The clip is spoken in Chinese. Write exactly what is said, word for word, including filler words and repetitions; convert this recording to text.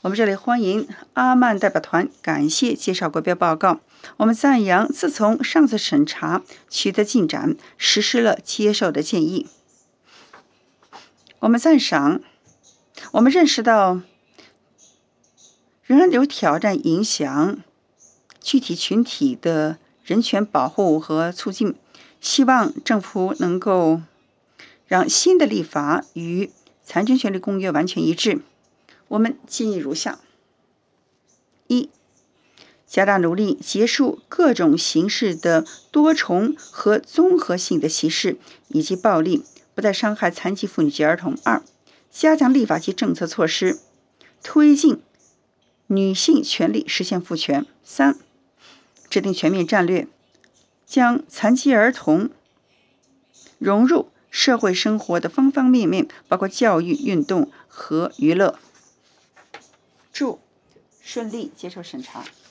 我们这里欢迎阿曼代表团，感谢介绍国别报告。我们赞扬自从上次审查取得进展，实施了接受的建议。我们赞赏，我们认识到仍然有挑战影响具体群体的人权保护和促进，希望政府能够让新的立法与残疾权利公约完全一致。我们建议如下：一、加大努力结束各种形式的多重和综合性的歧视以及暴力，不再伤害残疾妇女及儿童。二、加强立法及政策措施，推进女性权利实现赋权。三、制定全面战略，将残疾儿童融入社会生活的方方面面，包括教育、运动和娱乐。祝顺利接受审查。